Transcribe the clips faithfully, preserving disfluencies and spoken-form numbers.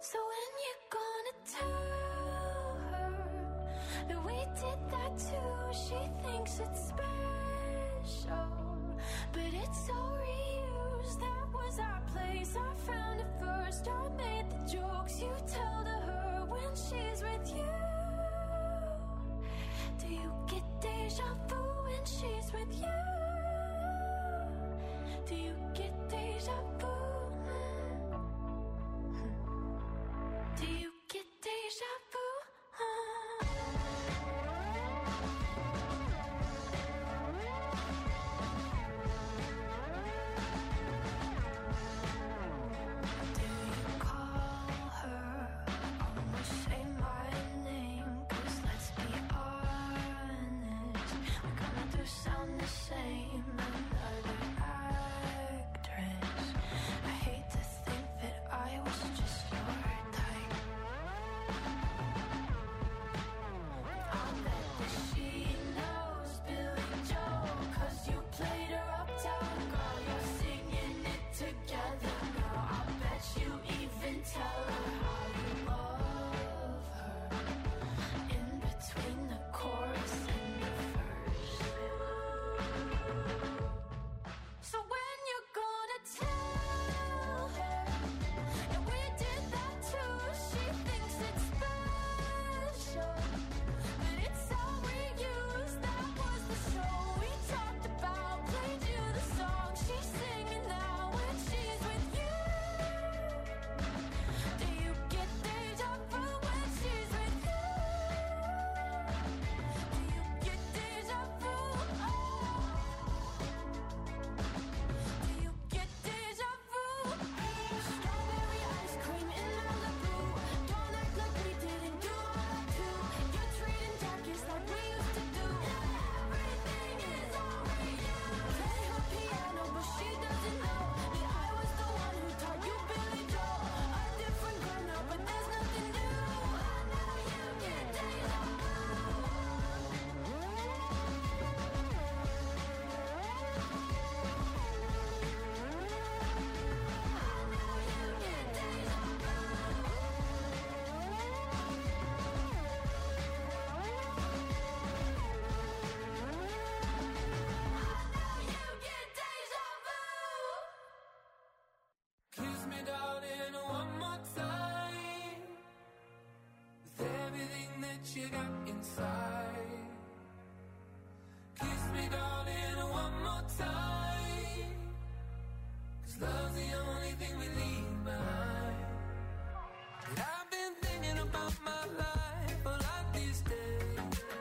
So when you're gonna tell her that we did that too, she thinks it's special, but it's all reused. That was our place, I found it first. I made the jokes you tell to her when she's with you. Do you get deja vu when she's with you? Do you get deja vu? Do you get deja vu? You got inside. Kiss me, darling, one more time. 'Cause love's the only thing we leave behind. And I've been thinking about my life all of these days,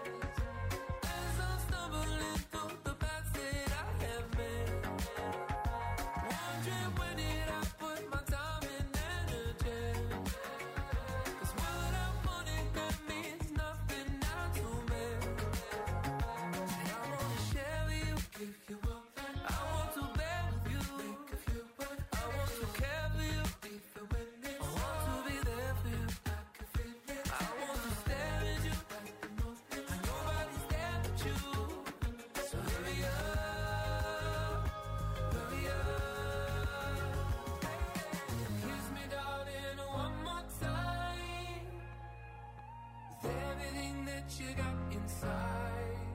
as I'm stumbling through the paths that I have made, wondering where did I put my time and energy. 'Cause what I wanted that means nothing now to me. And I wanna share with you, give you up. I want to bear with you, think of you. I want to care for you, even when it's I want to be there for you, I can feel it. I want to stare at you like the moment, and nobody's there but you. So hurry up, hurry up. Kiss me, darling, one more time. With everything that you got inside.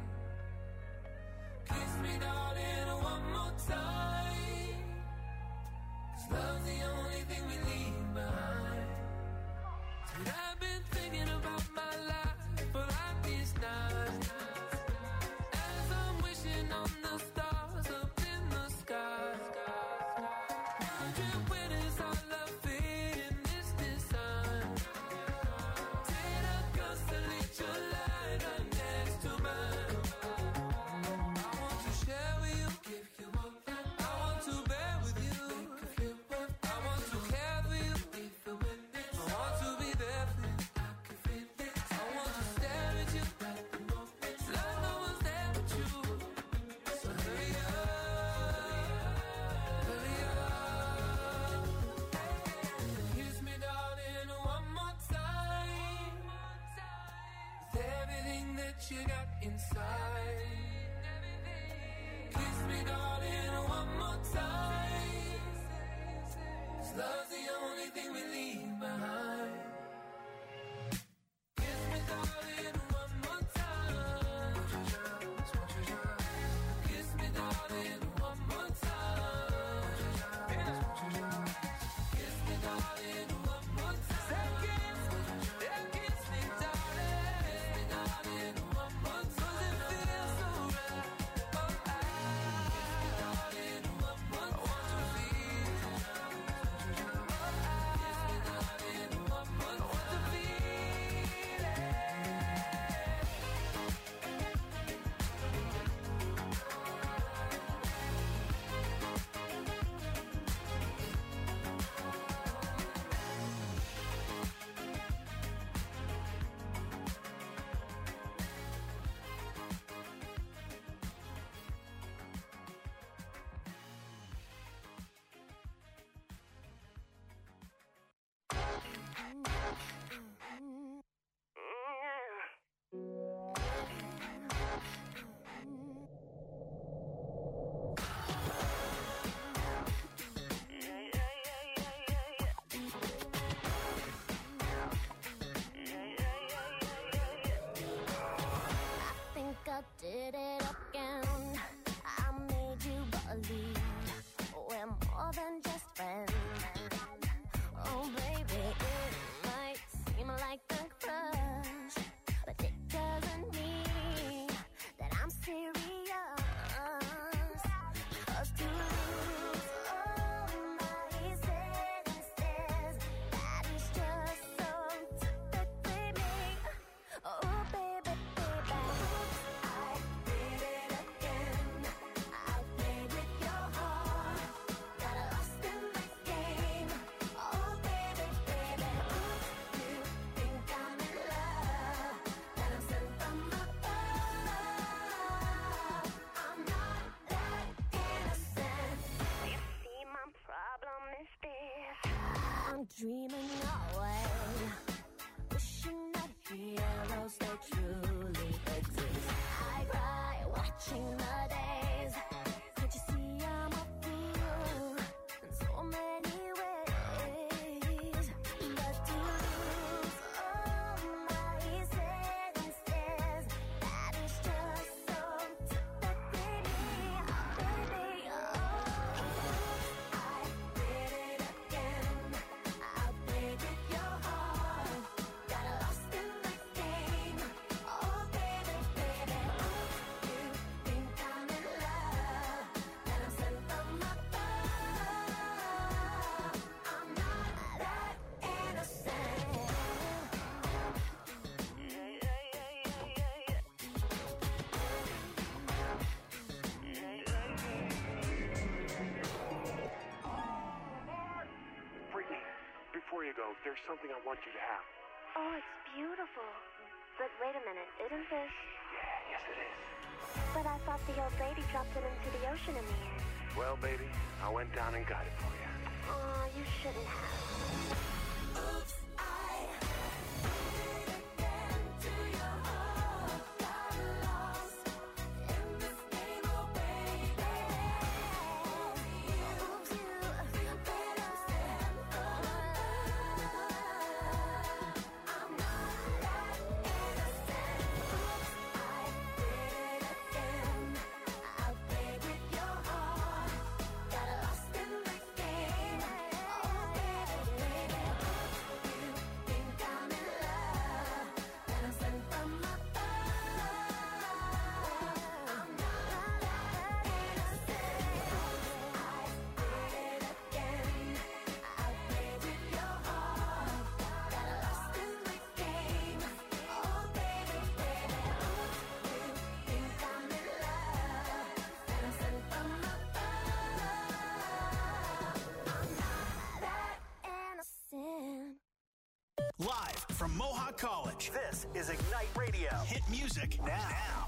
Kiss me, darling, one more time. 'Cause love's the only thing we leave behind. And I've been thinking about my life for like these nights, as I'm wishing on the stars up in the sky, wondering where does our love fit in this design. Did I constellate your light right next to mine? I want to share with you, give you up. I want to bear with you, think of you. I want to care for you, even when it's I want to be there for you, I can feel it. I want to stare at you like the moment, like no one's there but you. So hurry up, hurry up. Kiss me, darling, one more time. With everything that you got inside. Kiss me, darling, one more time. 'Cause love's the only thing we leave behind. dreaming away, wishing that heroes they truly exist. I cry watching the days. Can't you see I'm a fool in so many ways? But to lose all my senses, that is just so typically me, baby. Oh, I did it again. I played with your heart, got lost in the game. Oh, baby, baby, you think I'm in love, and I'm sent from above. I'm not that innocent. Brittany, before you go, there's something I want you to have. Oh, it's beautiful. But wait a minute, isn't this? Yeah, yes it is. But I thought the old lady dropped it into the ocean in the end. Well, baby, I went down and got it for you. Aw, you shouldn't have. Oops, I did it again to your heart. Got lost in this game, oh baby. Oops, you better stand for love. I'm not that innocent. Oops, I did it again. I played with your heart. Got lost in the game. Oh baby, baby, you think I'm in love, and I'm sent from above. I'm not that innocent. I did it again. I played with your heart. Got lost in the game. Oh baby, baby, you think I'm in love, and I'm sent from above. I'm not that innocent. Live from Mohawk College, this is Ignite Radio. Hit music now.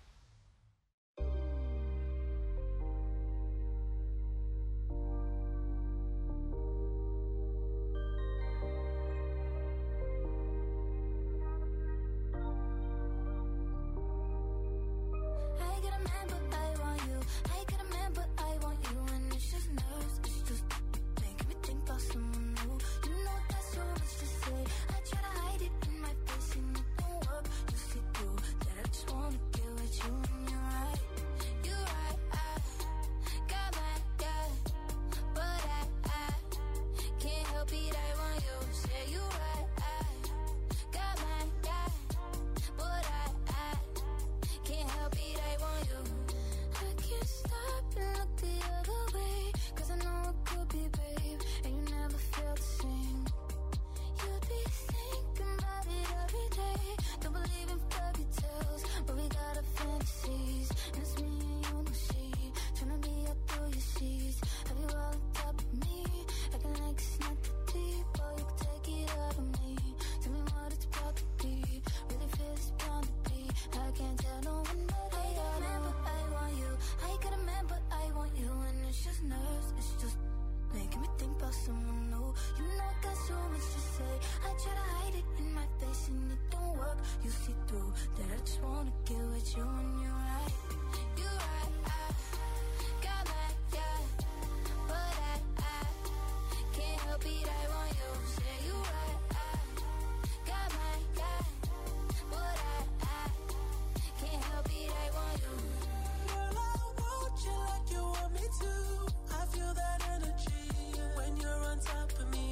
I get a man, but I want you. I get a man, but I want you. And it's just nerves, it's just making me think about someone new. You know that's so much to say. I try to hide it in my face and it don't work. You see through that I just wanna get with you and you're right. You're right, I got my guy, but I, I can't help it, I want you. Say you're right, I got my guy, but I, I can't help it, I want you. I can't stop and look the other way, 'cause I know it could be, babe, and you never felt the same. You'd be thinking about it every day. Don't believe in fairy tales, but we got our fantasies. And it's me and you, no she, tryna be up through your seas. Have you all on top of me, acting like it's not that deep. Oh, you can take it out of me. Tell me what it's about to be. Really feel it's bound to be. I can't tell no one but I got a man, but I want you. I got a man, but I want you. And it's just nerves, it's just making me think about someone new. You know I got so much to say. I try to hide it in my face and it don't work. You see through that I just wanna get with you and you're right. You're right, I got my guy, but I, I can't help it, I want you. Say you're right, I got my guy, but I, I can't help it, I want you. Girl, I want you like you want me to. I feel that energy when you're on top of me.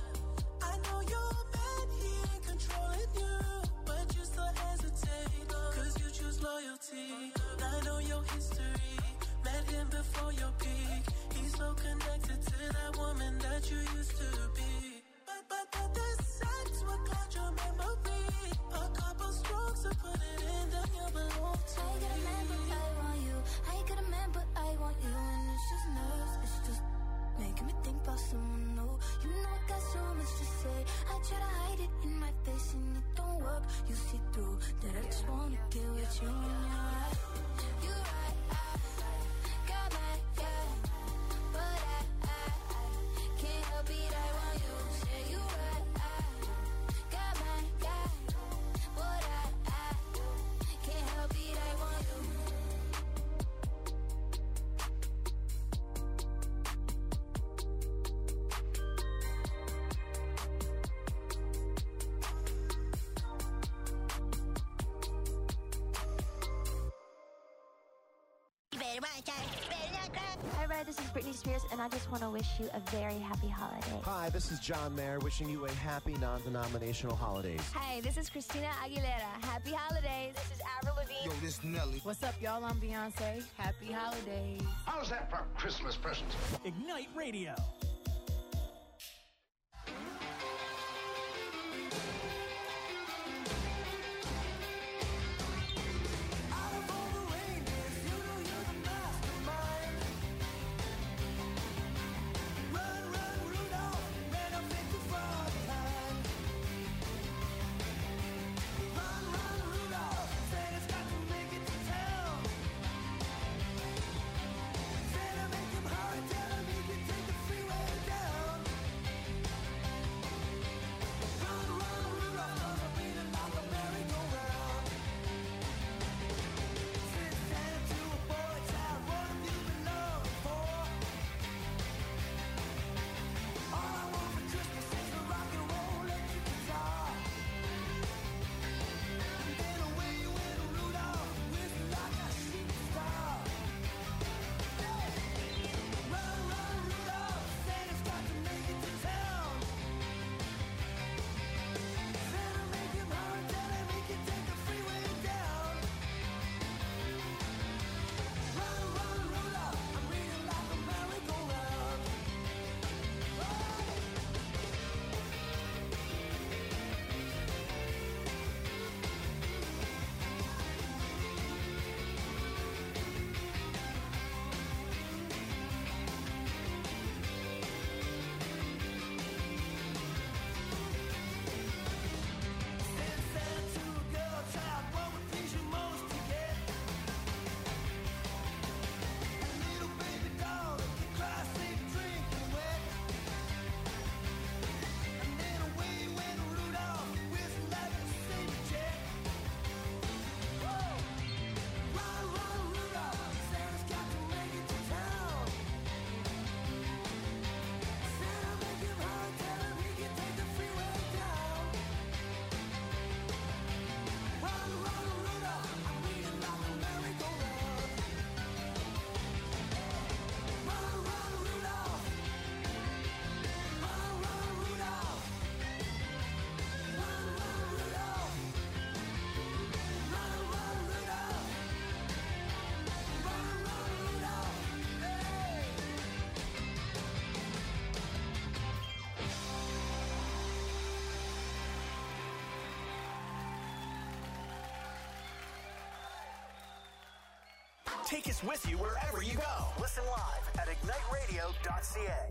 I know your man, he ain't controlling you, but you still hesitate, 'cause you choose loyalty. I know your history, met him before your peak. He's so connected to that woman that you used to be. But, but, but the sex will cloud your memory. A couple strokes to put it in, then you belong to I got a man, but me. I want you. I got a man, but I want you. And it's just nerves, it's just making me think about someone new. You know I got so much to say. I try to hide it in my face and it don't work. You see through that I just wanna get with you and you're right. You're right, I got my guy, but I, I can't help it, I want you. Say Summer. This is Britney Spears, and I just want to wish you a very happy holiday. Hi, this is John Mayer, wishing you a happy non-denominational holidays. Hey, this is Christina Aguilera. Happy holidays. This is Avril Lavigne. Yo, this Nelly. What's up, y'all? I'm Beyonce. Happy holidays. How's that for Christmas presents? Ignite Radio. Take us with you wherever you go. Listen live at ignite radio dot c a.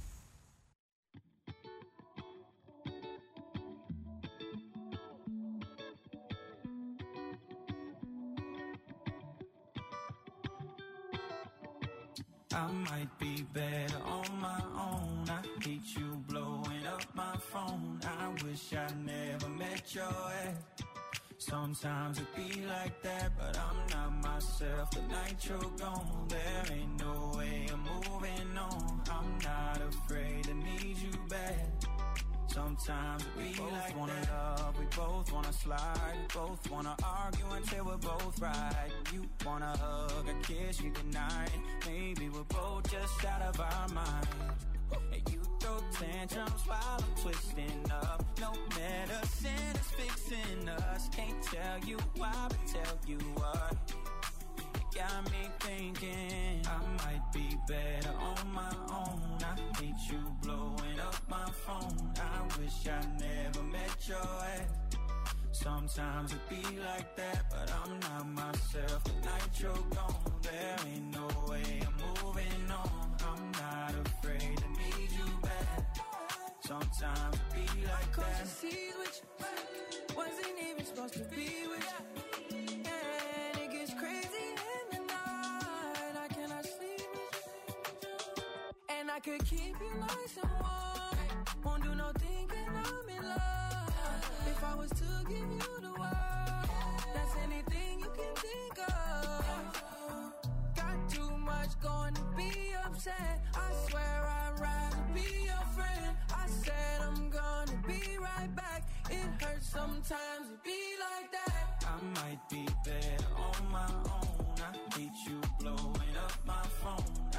I might be better on my own. I hate you blowing up my phone. I wish I never met your ex. Sometimes it be like that, but I'm not myself. The night you're gone, there ain't no way I'm moving on. I'm not afraid to need you back. Sometimes it be like that. We both wanna love, we both wanna slide. We both wanna argue until we're both right. You wanna hug, a kiss you goodnight. Maybe we're both just out of our mind. And you throw tantrums while I'm twisting up. No medicine is fixing us. Can't tell you why, but tell you what. It got me thinking I might be better on my own. I hate you blowing up my phone. I wish I never met your ex. Sometimes it be like that, but I'm not myself. The night you're gone, there ain't no way I'm moving on. I'm not afraid to need you back. Sometimes it be like Cross that. the seas with you, wasn't even supposed to be with you. And it gets crazy in the night. I cannot sleep with you. And I could keep you nice and warm. Won't do no thinking I'm in love. If I was to give you the world, that's anything you can think of. Got too much going to be upset. I swear I'd rather be your friend. I said I'm gonna be right back. It hurts sometimes to be like that. I might be better on my own. I hate you blowing up my phone. I wish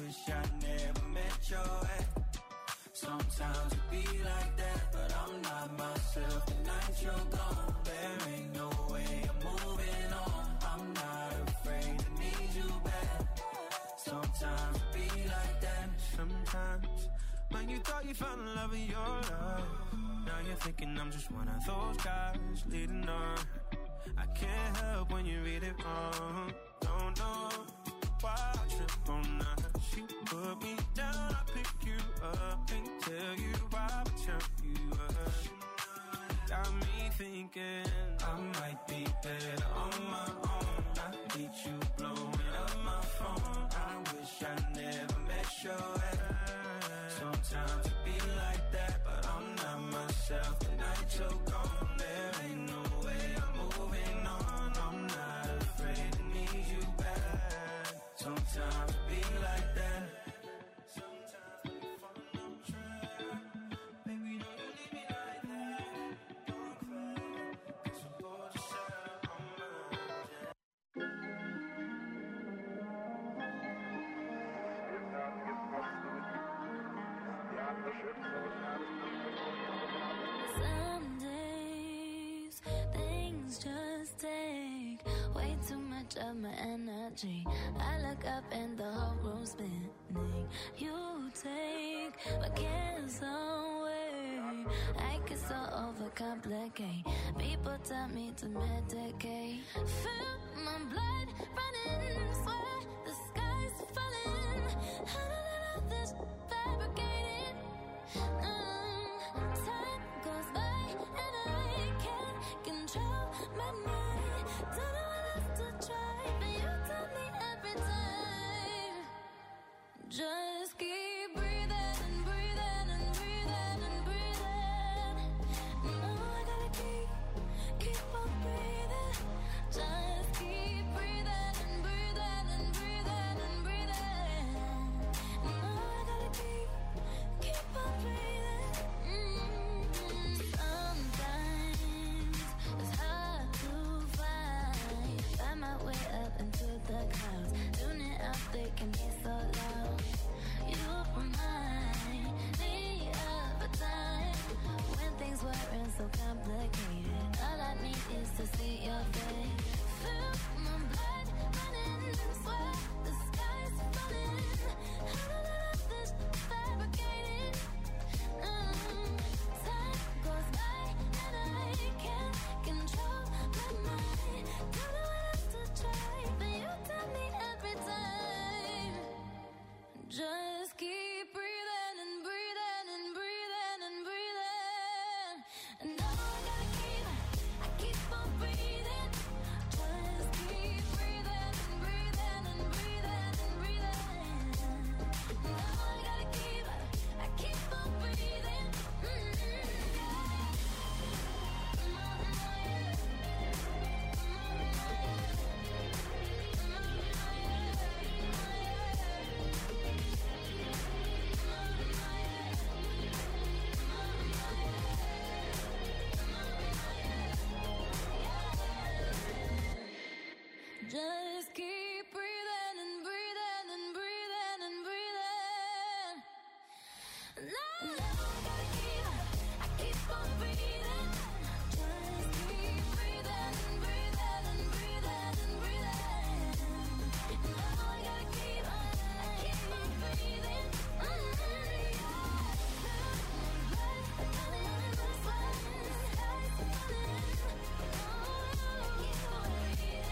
wish I never met your ex. Sometimes it be like that, but I'm not myself. The night you're gone, there ain't no way I'm moving on. I'm not afraid to need you back. Sometimes it be like that. Sometimes when you thought you found the love of your life, now you're thinking I'm just one of those guys leading on. I can't help when you read it wrong. Don't know why I trip on that. She put me down, I pick you up and tell you why I turn you up. Got me thinking I might be better on my own. I need you blowing up my phone. I wish I never met your ex. Sometimes it be like that, but I'm not myself. The night you're gone, there ain't no way I'm moving on. I'm not afraid to need you back. Sometimes it be like that. Sometimes we fall on track. Baby, don't you leave me like that. Don't cry, 'cause I'm bored to shut on Some days things just take way too much of my energy. I look up and the whole room's spinning. You take my cares away. I get so overcomplicate. People tell me to medicate. Feel my blood running, swear the sky's falling. How did I let this fabricated? Mm, time goes by and I can't control my mind. Don't know what else to try, but you tell me every time. Just keep breathing and breathing and breathing and breathing. No, I gotta keep, keep on breathing. Just keep breathing and breathing and breathing and breathing. No, I gotta keep, keep on breathing. Mm-hmm. Sometimes it's hard to find, find my way up into the clouds. Tuning out, they can be so loud. You remind me of a time when things weren't so complicated. All I need is to see your face. Feel my blood running, swear the sky's falling. How did I let this fabricated? Mm, time goes by and I can't control my mind. Don't know what else to try, but you tell me every time. Just keep breathing and breathing and breathing and breathing. And now I gotta keep, I keep on breathing. Just keep breathing and breathing and breathing and breathing. Now I gotta keep, I keep on breathing. Just keep breathing and breathing and breathing and breathing. No, no, I gotta keep, I keep on breathing. Just keep breathing and breathing and breathing and breathing. No, I gotta keep, I keep on breathing. Mm-hmm, yeah. Blood running, sweat, the sky's falling. Oh, keep on breathing.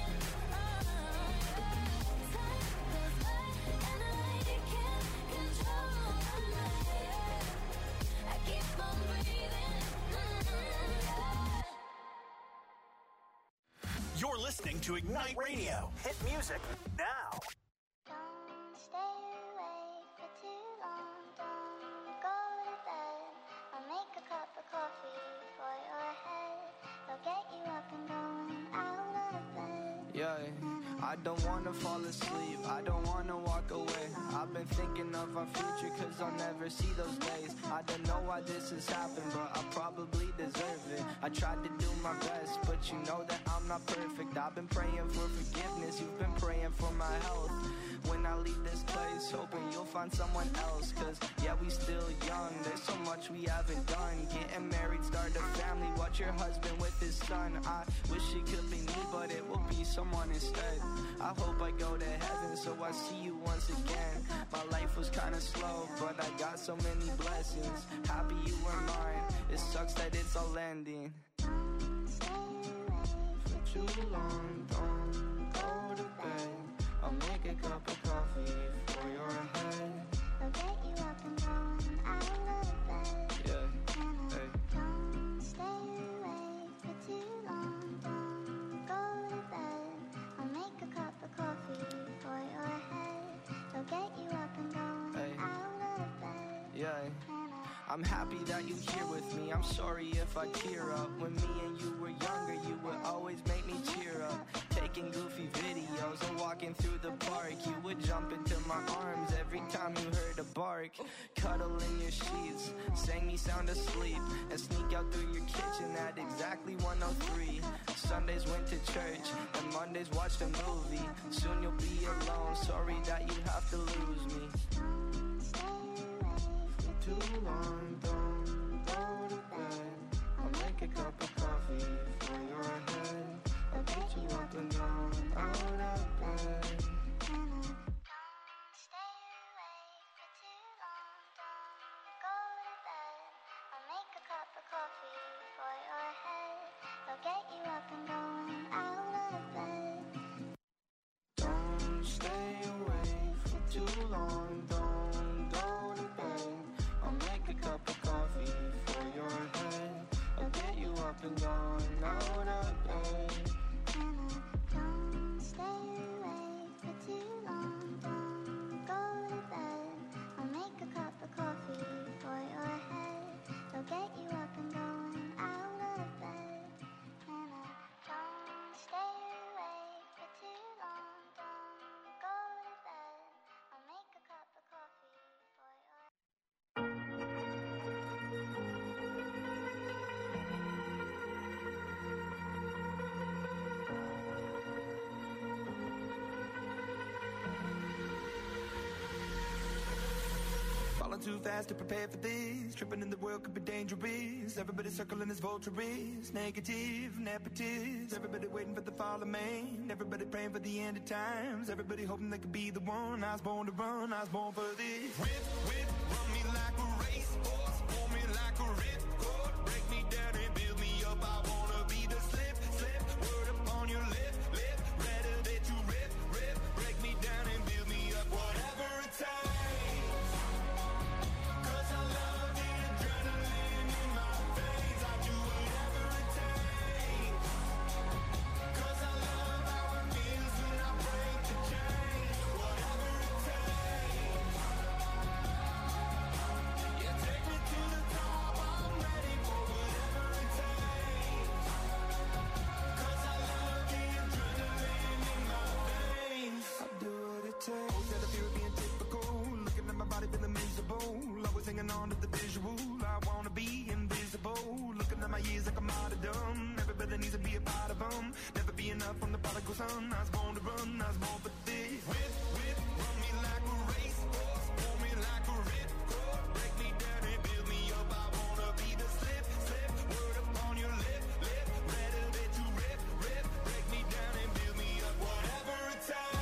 You're listening to Ignite Radio. Hit music now. Don't stay awake for too long. Don't go to bed. I'll make a cup of coffee for your head. I'll get you up and going out of bed. Yeah, I don't wanna fall asleep, I don't wanna walk away. I've been thinking of our future cause I'll never see those days. I don't know why this has happened, but I probably deserve it. I tried to do my best, but you know that I'm not not perfect. I've been praying for forgiveness, you've been praying for my health. When I leave this place, hoping you'll find someone else. Cause yeah, we still young, there's so much we haven't done. Getting married, start a family, watch your husband with his son. I wish it could be me, but it will be someone instead. I hope I go to heaven so I see you once again. My life was kinda slow, but I got so many blessings. Happy you were mine, it sucks that it's all ending. For too long, don't go to bed. I'll make a cup of coffee for your head. I'll get you up and going out of bed. Yeah, hey. Don't stay awake for too long. Don't go to bed. I'll make a cup of coffee for your head. I'll get you up and going Hey. out of bed. Yeah. I'm happy that you're here with me. I'm sorry if I tear up. When me and you were younger, you would always make me cheer up. Taking goofy videos and walking through the park. You would jump into my arms every time you heard a bark. Cuddle in your sheets, sang me sound asleep, and sneak out through your kitchen at exactly one oh three. Sundays went to church, and Mondays watched a movie. Soon you'll be alone, sorry that you have to lose me. Too long, don't go to bed. I'll make a cup of coffee for your head. I'll get you up and down, out of bed. Don't stay awake for too long. Don't go to bed. I'll make a cup of coffee for your head. I'll get you up and going out of bed. Don't stay awake for too long, don't go to bed. I'll make a cup of coffee for your head. I'll get you up and going out of bed. Don't stay awake for too long. Don't go to bed. I'll make a cup of coffee for your head. I'll get you up and going out of bed. Don't stay awake for too long. Don't go to bed. I'll make a cup of coffee for your Falling too fast to prepare for this. Tripping in the world could be dangerous. Everybody circling as vultures. Negative, nepotist. Everybody waiting for the fall of man. Everybody praying for the end of times. Everybody hoping they could be the one. I was born to run, I was born for this. Whip, whip, run me like a racehorse. Pull me like a ripcord. Break me down and build me up. I wanna be the slip, slip. Word upon your lip, lip. Rather that you rip, rip. Break me down and build me up. Whatever it takes. Always had a fear of being typical. Looking at my body feeling miserable. Always hanging on to the visual. I wanna be invisible. Looking at my years like I'm out of dumb. Everybody needs to be a part of them. Never be enough from the prodigal son. I was born to run, I was born for this. Whip, whip, run me like a racehorse. Pull me like a ripcord. Break me down and build me up. I wanna be the slip, slip. Word upon your lip, lip. Rather that you rip, rip. Break me down and build me up. Whatever it takes.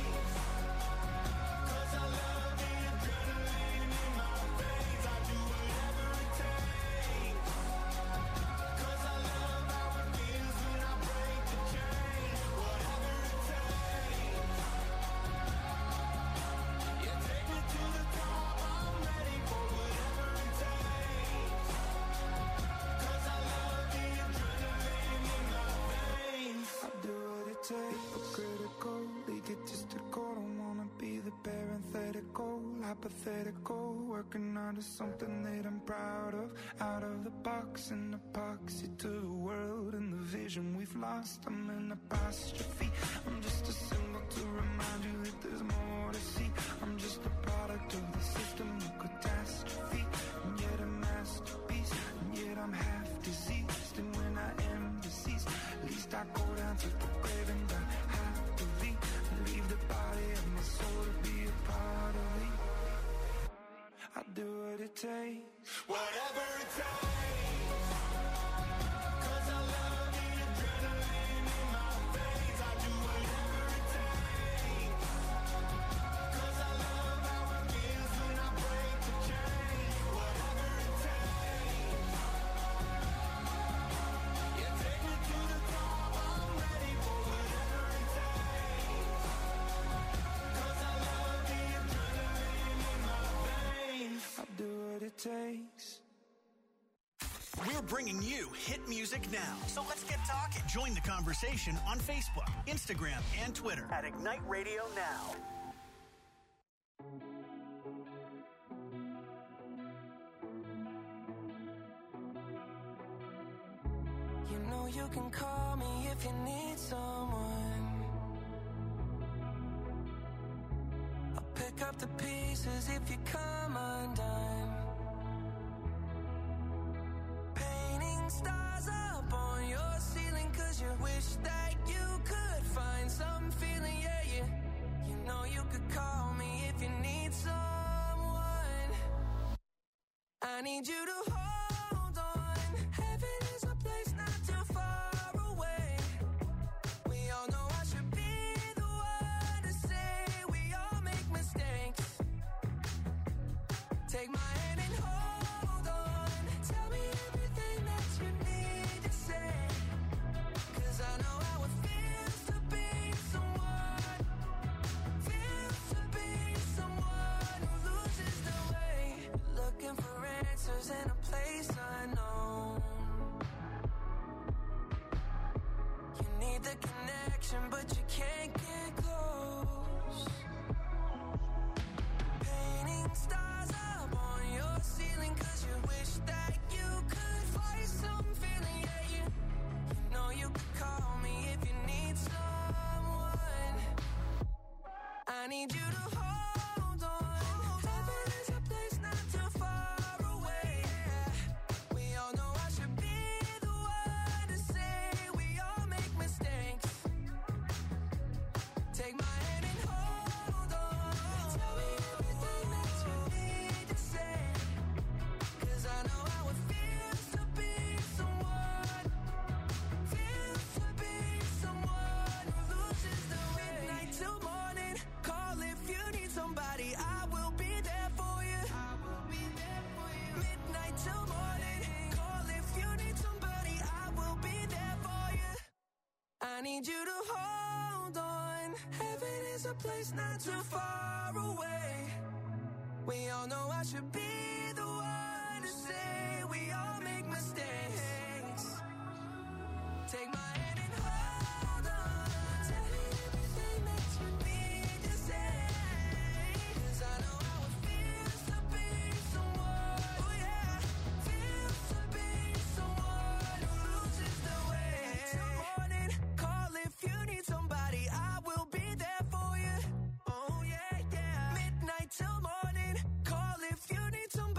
Hypocritical, egotistical, don't wanna be the parenthetical, hypothetical, working onto something that I'm proud of, out of the box, an epoxy to the world and the vision we've lost. I'm an apostrophe, I'm just a symbol to remind you that there's more to see. I'm just a product of the system of catastrophe, and yet a masterpiece, and yet I'm half diseased, and when I am deceased, at least I go down to We're bringing you hit music now. So let's get talking. Join the conversation on Facebook, Instagram, and Twitter at Ignite Radio Now. You know you can call me if you need someone. I'll pick up the pieces if you come undone. Painting stars up on your ceiling 'cause you wish that you could find some feeling, yeah, yeah. You know you could call me if you need someone. I need you to hold on. Heaven is a place not too far away. We all know I should be the one to say we all make mistakes. Take my hand and hold on. Tell me everything that you need to say. 'Cause I know how it feels to be someone. Feels to be someone who loses the way. Looking for answers in a place unknown. You need the connection, but you can't get close. Painting stars up on your ceiling 'cause you wish that you could find some feeling, yeah, you, you know you could call me if you need someone. I need you to hold on. Heaven is a place not too far away. We all know I should be the one to say we all make mistakes. Take my hand and hold on. Tell me everything that you need to say. 'Cause I know how it feels to be someone. Feels to be someone who loses the way. Midnight till morning. Call if you need somebody. I will be there for you. I will be there for you. Midnight till morning. Call if you need somebody. I will be there for you. I need you to hold on. Heaven is a place not too far away. We all know I should be the one to say we all make mistakes. Take my hand and hold on. Tell me everything that you need to say. 'Cause I know how it feels to be someone. Oh yeah, feels to be someone who loses the way. Till morning, call if you need somebody. I will be there for you. Oh yeah, yeah. Midnight till morning, call if you need somebody.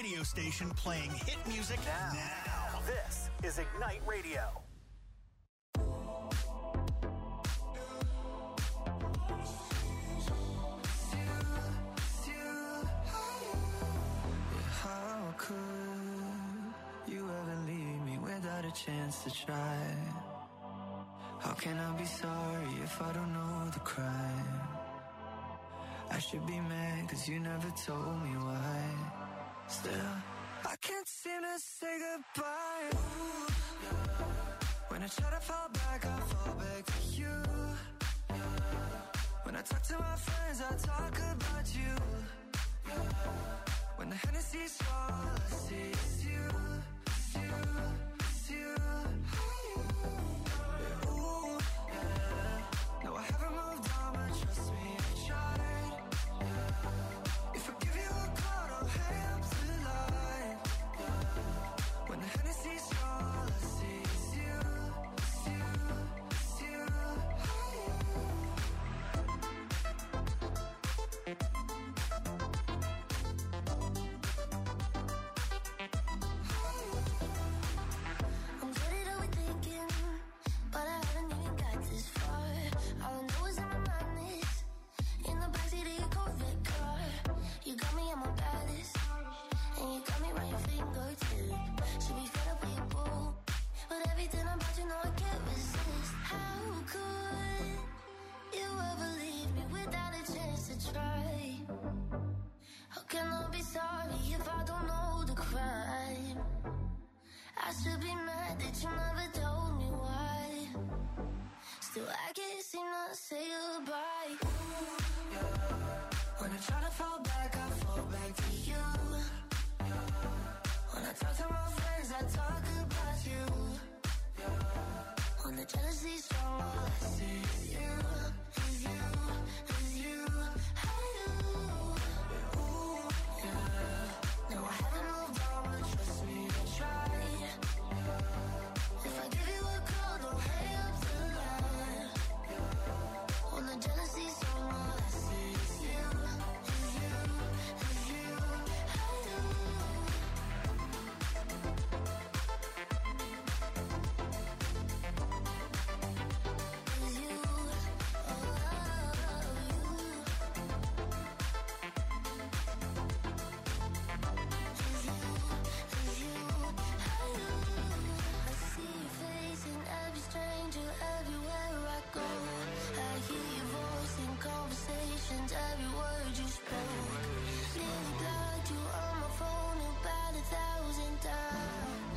radio station playing hit music now. now. This is Ignite Radio. How could you ever leave me without a chance to try? How can I be sorry if I don't know the crime? I should be mad cause you never told me why. Still, I can't seem to say goodbye. Ooh, yeah. When I try to fall back, I fall back to you. Yeah. When I talk to my friends, I talk about you. Yeah. When the Hennessy's all I see is you, it's you, it's you. Yeah, ooh, yeah. No, I haven't moved on, but trust me, I tried. Yeah. If I give you a call, don't hang up the line. Yeah. When the Hennessy's all I see is you, it's you, it's you. I'm good at overthinking, but I haven't even got this far. All I know is I'm a madness in the backseat of your Corvette car. You got me at my baddest, and you got me right your fingertip. Should be fed up with your boo, but everything about you know I can't resist. How could you ever leave me without a chance to try? How can I be sorry if I don't know the crime? I should be mad that you never told me why. Still I can't seem to say goodbye. Ooh, yeah. When I try to fall back, I fall back to you. Yeah. When I talk to my friends, I talk about you. Yeah. When the jealousy's strong, all I see is you, is you, is you. I do. Ooh, yeah. No, I haven't moved on, but trust me, I tried. Yeah. If I give you a call, don't hang up the line. Yeah. When the jealousy's strong, all I see is you, is you, is you. I do. Is you, oh, you. Is you, is you. I do. I see your face in every stranger everywhere I go. I hear your voice in conversations, every word you spoke. Nearly blocked you on my phone about a thousand times.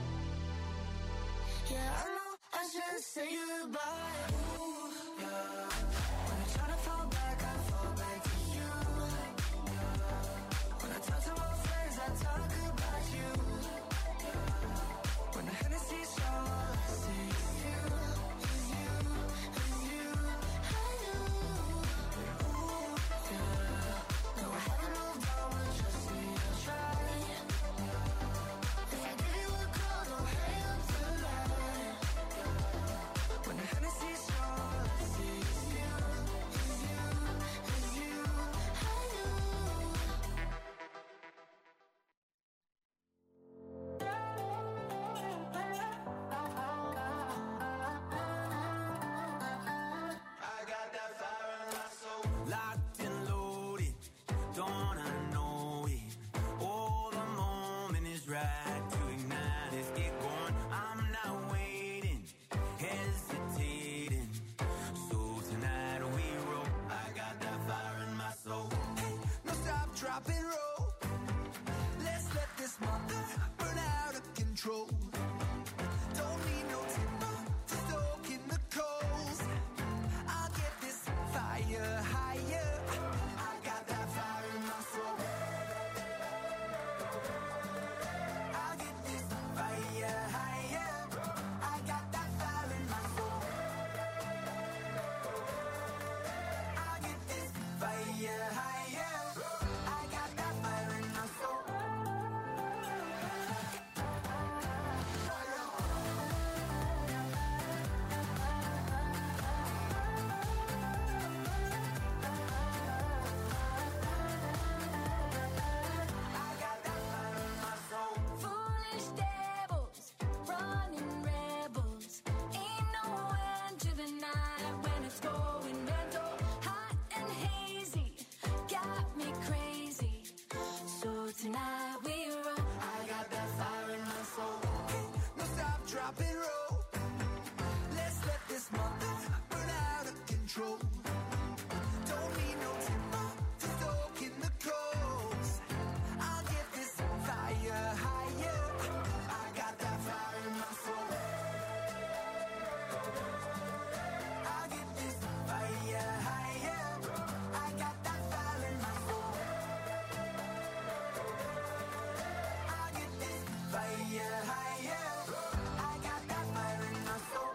Yeah, I know I should say goodbye. Ooh, yeah. When I try to fall back, I fall back to you. Yeah. When I talk to my friends, I talk about you. Yeah. When the Hennessy's strong, all I see is you, is you, is you. I do. Ooh, yeah. No, I haven't moved on, but trust me, I tried. Yeah. If I give you a call, don't hang up the line. Yeah. When the Hennessy's strong, all I see is you, is you, is you. I do. Locked and loaded, don't wanna know it. Oh, the moment is right to ignite. Let's get going. I'm not waiting, hesitating. So tonight we roll. I got that fire in my soul. Hey, no stop, drop and roll. Let's let this mother burn out of control. Don't need no timber to stoke in the coals. I'll get this fire higher. I got that fire in my soul. I'll get this fire higher. I got that fire in my soul. I'll get this fire higher. I got that control. Don't need no timber to soak in the coals. I'll get this fire higher. I got that fire in my soul. I'll get this fire higher. I got that fire in my soul. I'll get this fire higher. I got that fire in my soul.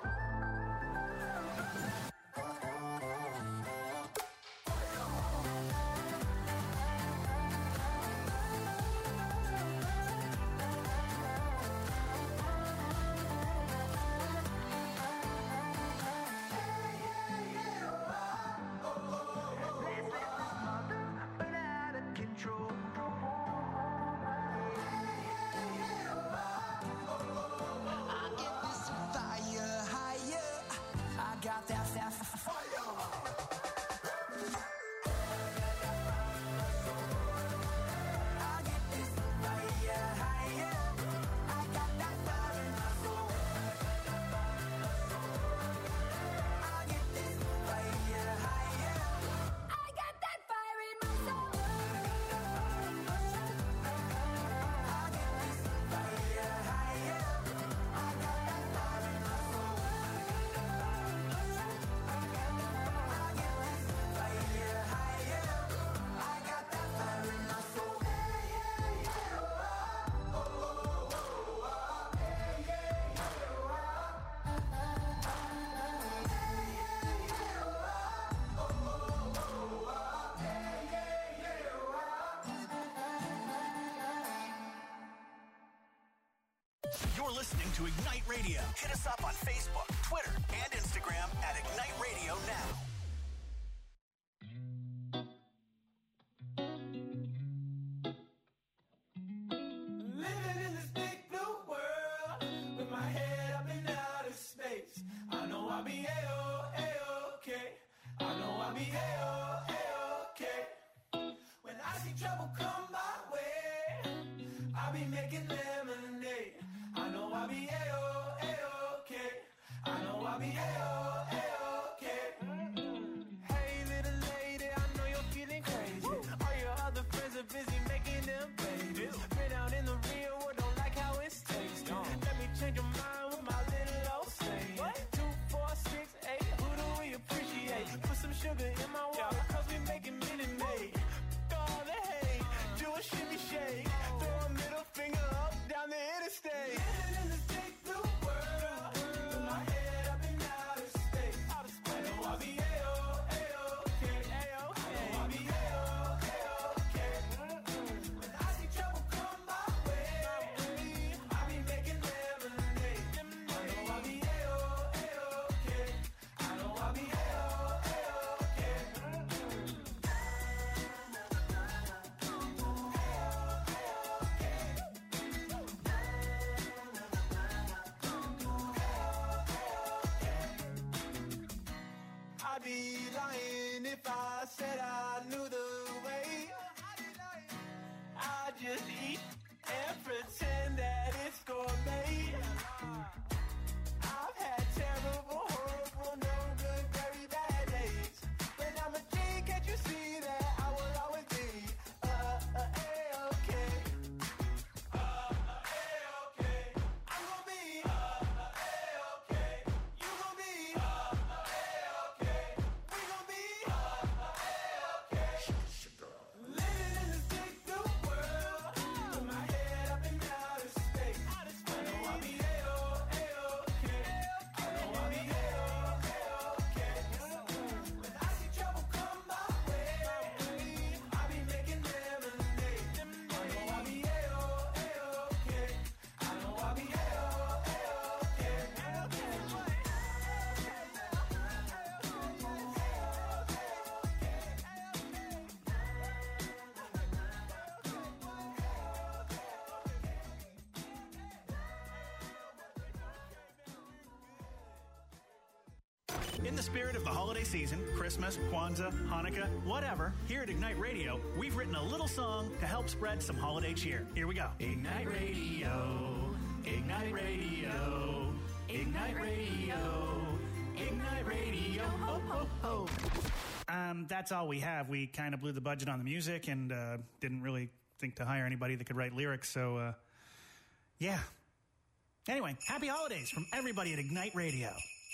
You're listening to Ignite Radio. Hit us up on Facebook, Twitter, and Instagram at Ignite Radio Now. Living in this big blue world with my head up in outer space. I know I'll be A-O, A-OK. I know I'll be A-O, A-OK. When I see trouble come my way, I'll be making lemonade. I know I'll be A-O, A-OK. I know I'll be A-O, A-OK. Hey, little lady, I know you're feeling crazy. All your other friends are busy making them babies. Been out in the real world, don't like how it tastes. Let me change your mind with my little old saying. Two, four, six, eight, who do we appreciate? Put some sugar in my water, cause we making Minute Maid. All the hate, do a shimmy shake. Throw a middle finger up down the interstate. Living in this big blue world, with my head up in outer space. I know I'll be A-O, A-OK. I know I'll be A-O, A-OK. When I see trouble come my way, I'll be making lemonade. I know I'll be A-O, A-OK. I know I'll be A-O, A-OK. I'd be lying if I said I knew the way. I just eat and pretend that it's gourmet. I've had terrible, horrible, no good, very bad days. But I'm a G, can't you see that I will always be uh, uh, A-OK. Uh, uh, A-OK. I'm gonna be uh, uh, A-OK. You gonna be uh, uh, A-OK. We gonna be uh, uh, A-OK. Living in this big blue world with my head up in outer space. I know I'll be A-O, A-OK. I know I'll be A-O, A-OK. When I see trouble come my way, I'll be making lemonade. I know I'll be A-O, A-OK. I know I'll be A-O, A-OK. In the spirit of the holiday season, Christmas, Kwanzaa, Hanukkah, whatever, here at Ignite Radio, we've written a little song to help spread some holiday cheer. Here we go. Ignite Radio, Ignite Radio, Ignite Radio, Ignite Radio. Ho, ho, ho. Um, that's all we have. We kind of blew the budget on the music and uh, didn't really think to hire anybody that could write lyrics. So, uh, yeah. Anyway, happy holidays from everybody at Ignite Radio.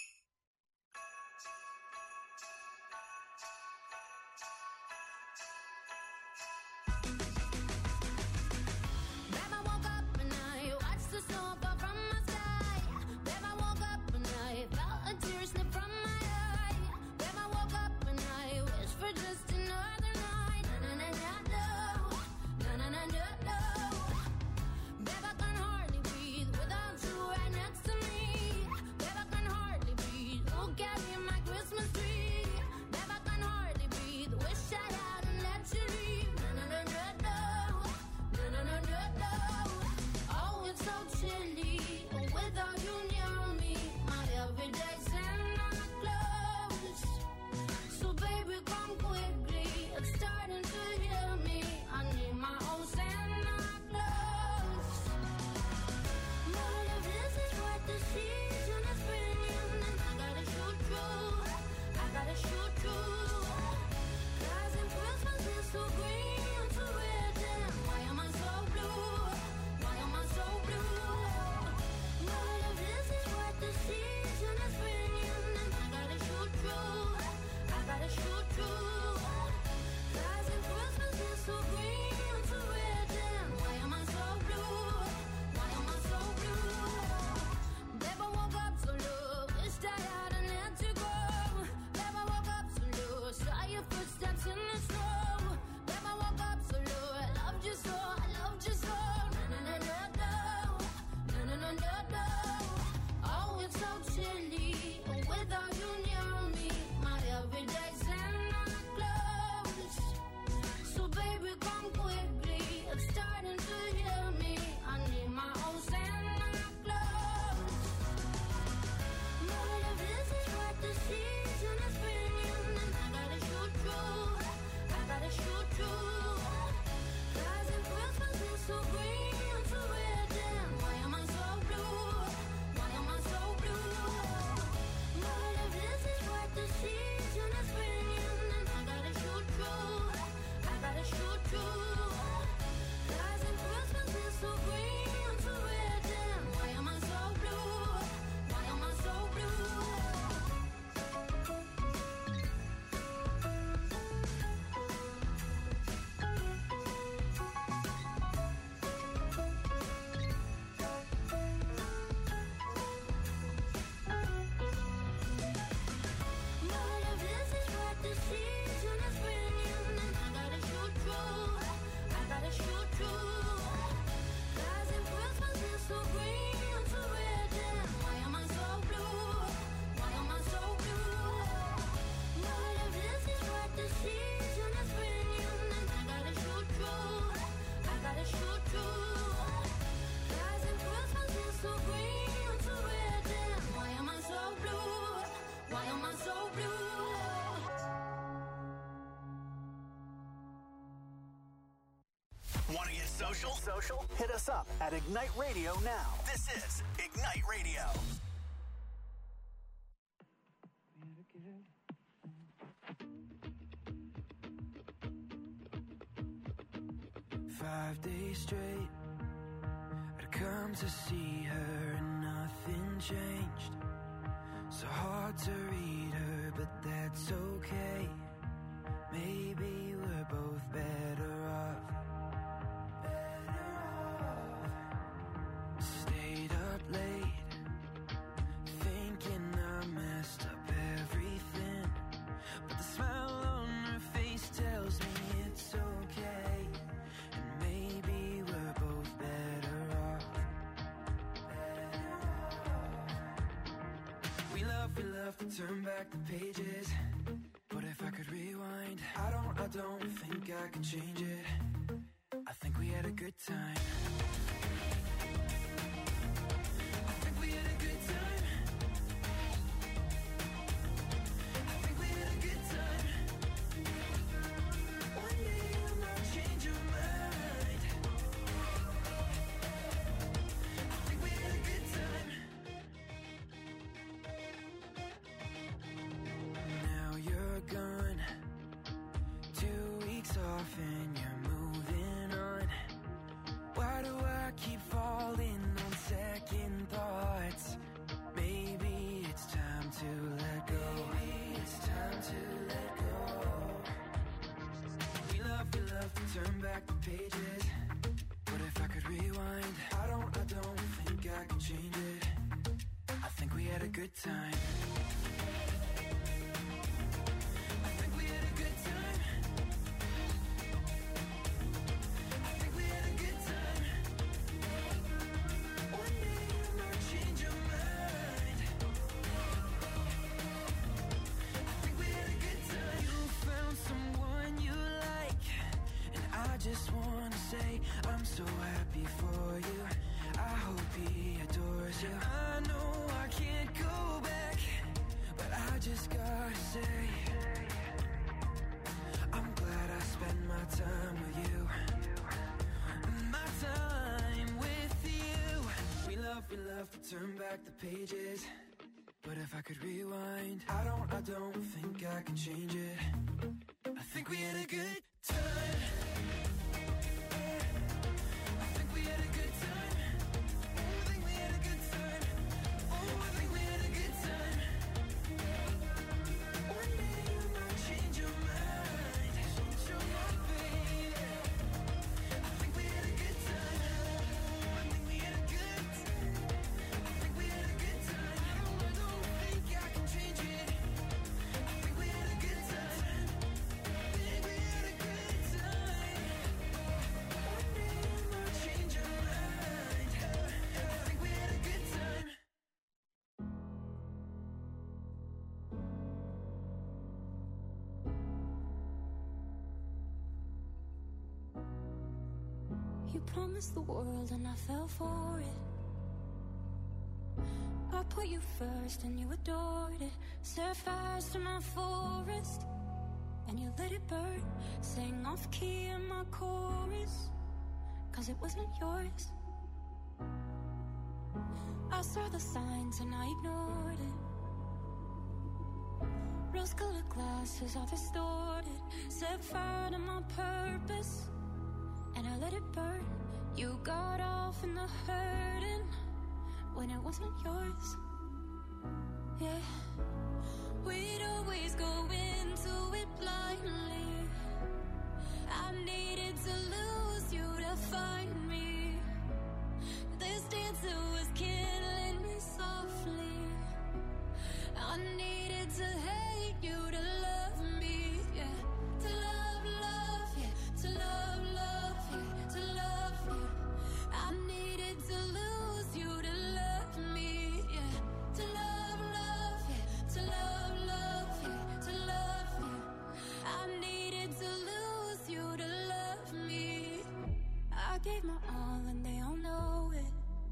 Want to get social? Social? Hit us up at Ignite Radio now. This is Ignite Radio. Five days straight, I'd come to see her and nothing changed. So hard to read her, but that's okay. Maybe we're both better off. Stayed up late, thinking I messed up everything. But the smile on her face tells me it's okay. And maybe we're both better off. We love, we love to turn back the pages. But if I could rewind, I don't, I don't think I can change it. I think we had a good time. good time. I think we had a good time. I think we had a good time. One day you might change your mind. I think we had a good time. You found someone you like, and I just wanna say I'm so happy for you. I hope he adores you. I know I can't go back, but I just gotta say I'm glad I spent my time with you. My time with you. We love, we love to turn back the pages, but if I could rewind, I don't, I don't think I can change it. I think we had a good time. I think we had a good time. Oh, I think we had a good time. Oh, I think we had a good time. One day you might change your mind. Change your mind, baby. I think we had a good time. Oh, I think we had a good time. I think we had a good time. I don't, I don't think I can change it. I think we had a good time. I think we had a good time. One day you might change your mind. I think we had a good time. You promised the world and I fell for it. I put you first and you adored it. Set fires to my forest and you let it burn. Sang off key in my chorus, cause it wasn't yours. I saw the signs and I ignored it. Rose-colored glasses are distorted. Set fire to my purpose and I let it burn. You got off in the hurting when it wasn't yours. Yeah, we'd always go into it blindly. I needed to lose you to find me. This dancer was killing me softly. I needed to hate you to love me, yeah. To love, love, yeah. To love, love, yeah. To love you. I needed to lose you to love me, yeah. To love, love, yeah. To love, love, yeah. To love you. I needed to lose you to love me. I gave my all and they all know it.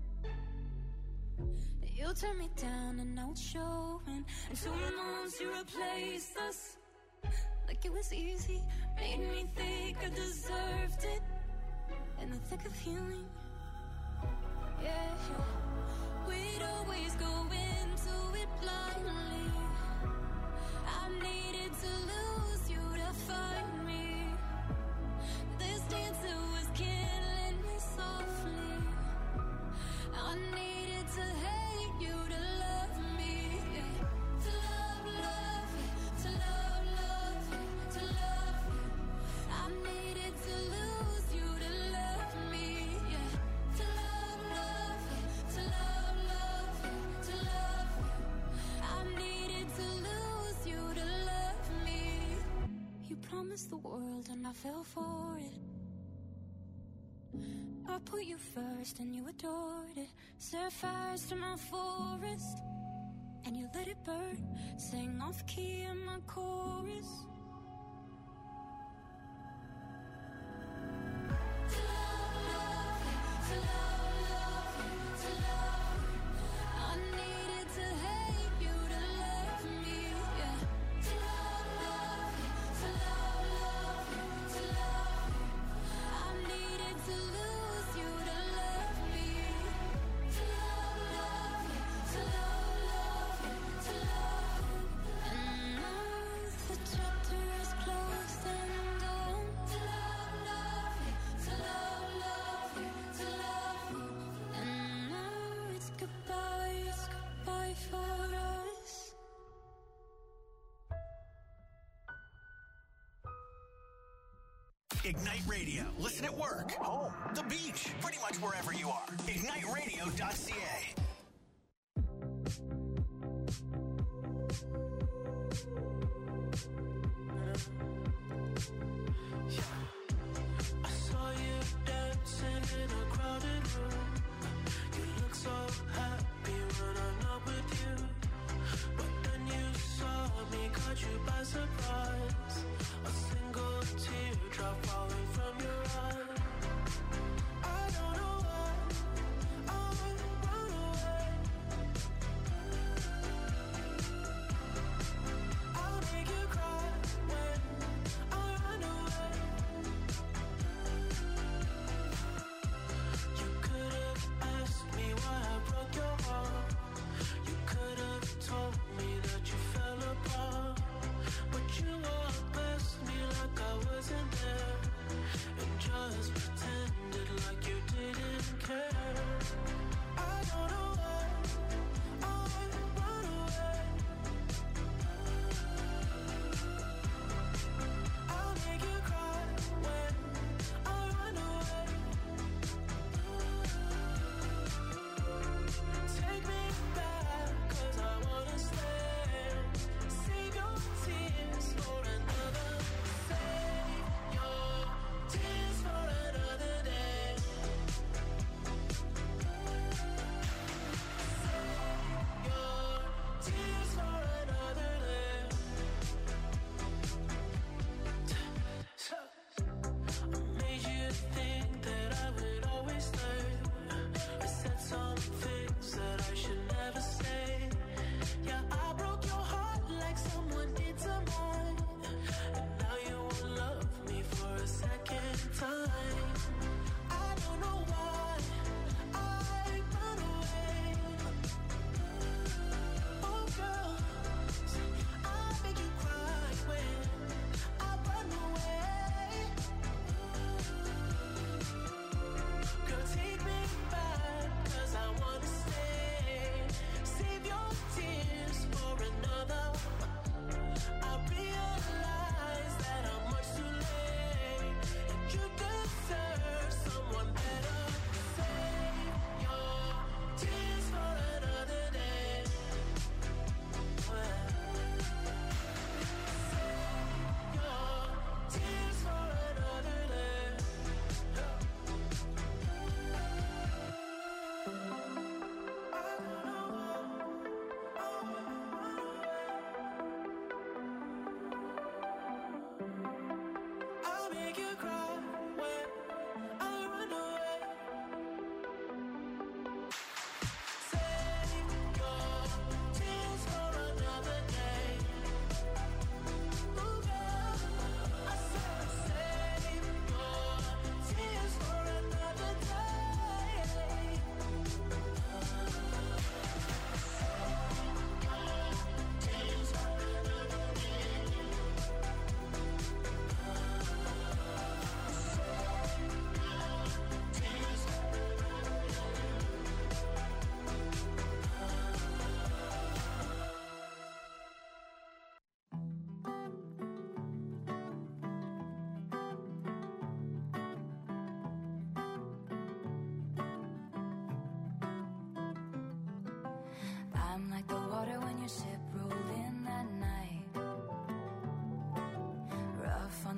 You turned me down and now it's showing. And two months you replaced us like it was easy. Made me think I deserved it in the thick of healing. Yeah, we'd always go into it blindly. I needed to lose you to find me. This dancer was killing me softly. I needed to hate you to love me, yeah. To love, love, yeah. To love, love, yeah. To love you. I needed to lose you to love me, yeah. To love, love, yeah. To love, love, yeah. To love you. I needed to lose you to love me. You promised the world and I fell for it. I put you first and you adored it. Set fires to my forest and you let it burn. Sang off key in my chorus. To love, love, yeah. To love, love, yeah. To love you. I needed to hate you to love me, yeah. To love, love, yeah. To love, love, yeah. To love you. I needed to lose you to love me. To love, love, yeah. To love, love, yeah. To love you. And now the chapter is closed and done. To love, love, yeah. To love, love, yeah. To love you. And now it's goodbye, it's goodbye for us. Ignite Radio. Listen at work, home, the beach, pretty much wherever you are. ignite radio dot c a.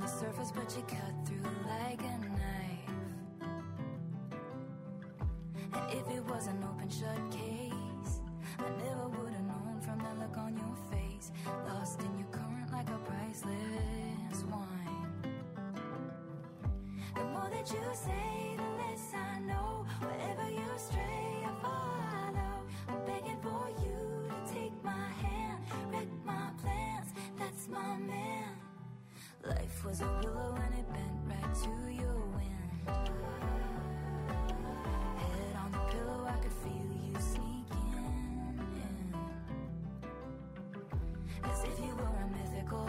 the surface, but you cut through like a knife. And if it was an open shut case, I never would have known from the look on your face. Lost in your current like a priceless wine. The more that you say, the less I know. Wherever you stray, I follow. I'm begging for you to take my hand, wreck my plans, that's my man. Life was a willow and it bent right to your wind.